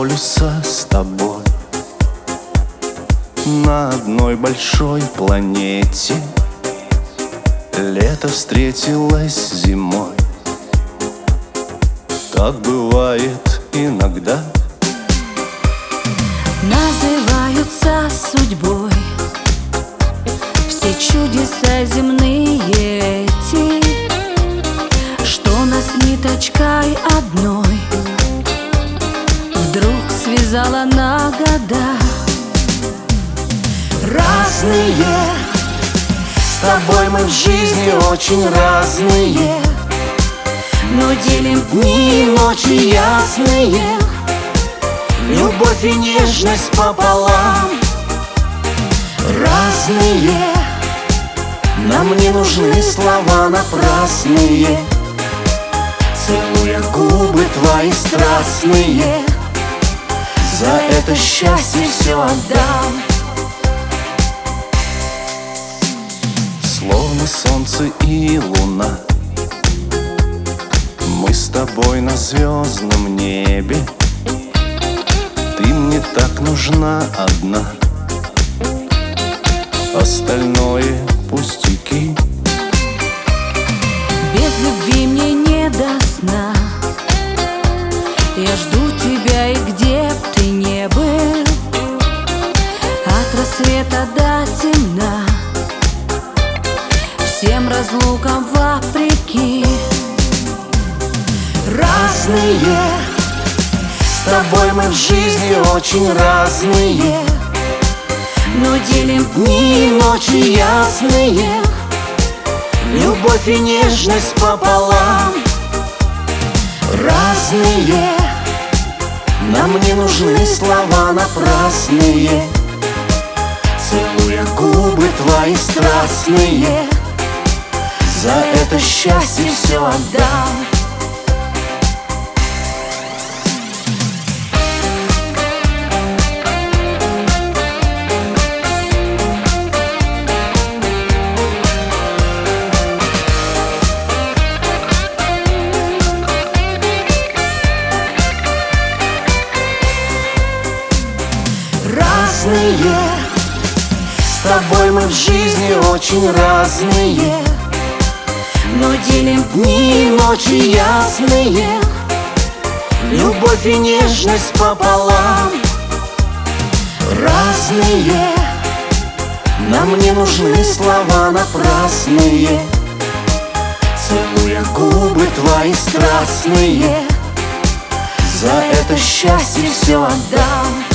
полюса с тобой на одной большой планете. Лето встретилось зимой. Так бывает иногда. Называются судьбой все чудеса земные эти, что нас ниточкой одной вдруг связала на года. Разные, с тобой мы в жизни очень разные, но делим дни и ночи ясные, любовь и нежность пополам. Разные, нам не нужны слова напрасные, целуя губы твои страстные, за это счастье все отдам. Словно солнце и луна, мы с тобой на звездном небе. Ты мне так нужна одна, остальное пустяки. без любви мне не до сна. Я жду тебя, и где б ты не был, от рассвета до темна, всем разлукам вопреки. Разные, с тобой мы в жизни очень разные, но делим дни и ночи ясные, любовь и нежность пополам. Разные, нам не нужны слова напрасные, целуя губы твои страстные, за это счастье все отдам. Разные, с тобой мы в жизни очень разные, но делим дни и ночи ясные, любовь и нежность пополам. Разные, нам не нужны слова напрасные, целуя губы твои страстные, за это счастье все отдам.